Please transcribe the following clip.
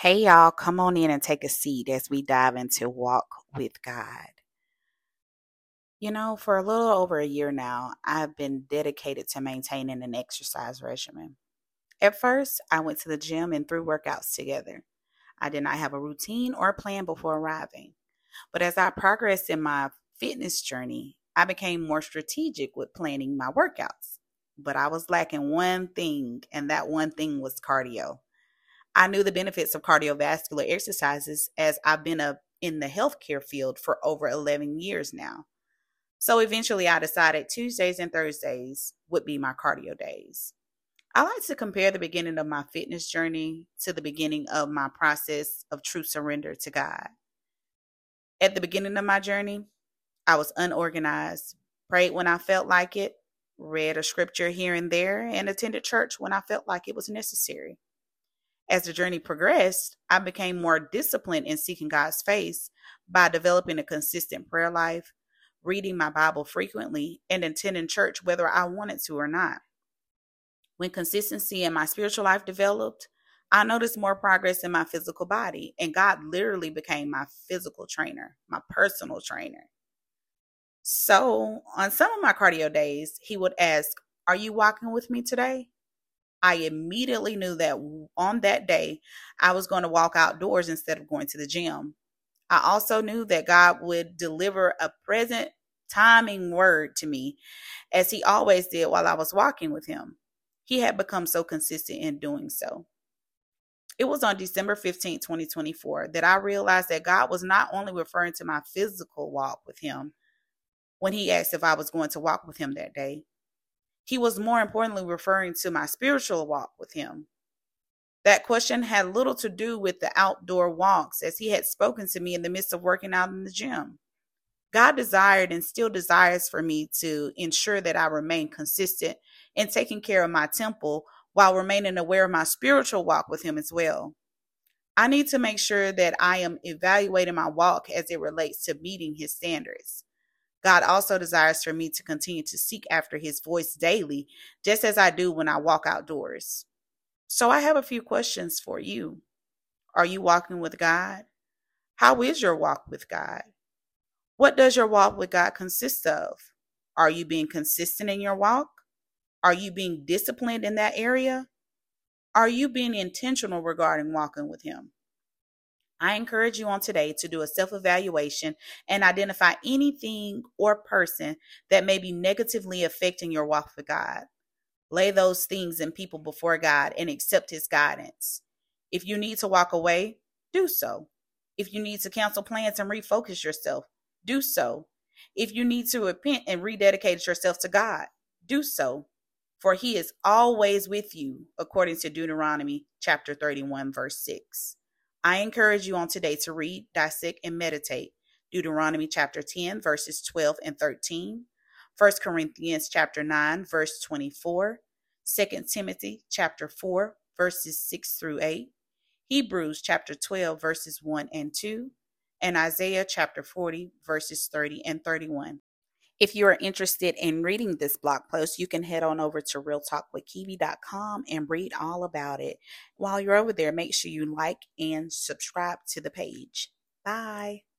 Hey y'all, come on in and take a seat as we dive into Walk with God. For a little over a year now, I've been dedicated to maintaining an exercise regimen. At first, I went to the gym and threw workouts together. I did not have a routine or plan before arriving. But as I progressed in my fitness journey, I became more strategic with planning my workouts. But I was lacking one thing, and that one thing was cardio. I knew the benefits of cardiovascular exercises as I've been in the healthcare field for over 11 years now. So eventually I decided Tuesdays and Thursdays would be my cardio days. I like to compare the beginning of my fitness journey to the beginning of my process of true surrender to God. At the beginning of my journey, I was unorganized, prayed when I felt like it, read a scripture here and there, and attended church when I felt like it was necessary. As the journey progressed, I became more disciplined in seeking God's face by developing a consistent prayer life, reading my Bible frequently, and attending church whether I wanted to or not. When consistency in my spiritual life developed, I noticed more progress in my physical body, and God literally became my physical trainer, my personal trainer. So, on some of my cardio days, He would ask, "Are you walking with me today?" I immediately knew that on that day, I was going to walk outdoors instead of going to the gym. I also knew that God would deliver a present timing word to me, as He always did while I was walking with Him. He had become so consistent in doing so. It was on December 15th, 2024, that I realized that God was not only referring to my physical walk with Him when He asked if I was going to walk with Him that day. He was more importantly referring to my spiritual walk with Him. That question had little to do with the outdoor walks, as He had spoken to me in the midst of working out in the gym. God desired and still desires for me to ensure that I remain consistent in taking care of my temple while remaining aware of my spiritual walk with Him as well. I need to make sure that I am evaluating my walk as it relates to meeting His standards. God also desires for me to continue to seek after His voice daily, just as I do when I walk outdoors. So I have a few questions for you. Are you walking with God? How is your walk with God? What does your walk with God consist of? Are you being consistent in your walk? Are you being disciplined in that area? Are you being intentional regarding walking with Him? I encourage you on today to do a self evaluation and identify anything or person that may be negatively affecting your walk with God. Lay those things and people before God and accept His guidance. If you need to walk away, do so. If you need to cancel plans and refocus yourself, do so. If you need to repent and rededicate yourself to God, do so. For He is always with you, according to Deuteronomy chapter 31, verse 6. I encourage you on today to read, dissect, and meditate Deuteronomy chapter 10, verses 12 and 13, 1 Corinthians chapter 9, verse 24, 2 Timothy chapter 4, verses 6 through 8, Hebrews chapter 12, verses 1 and 2, and Isaiah chapter 40, verses 30 and 31. If you are interested in reading this blog post, you can head on over to realtalkwithkiwi.com and read all about it. While you're over there, make sure you like and subscribe to the page. Bye.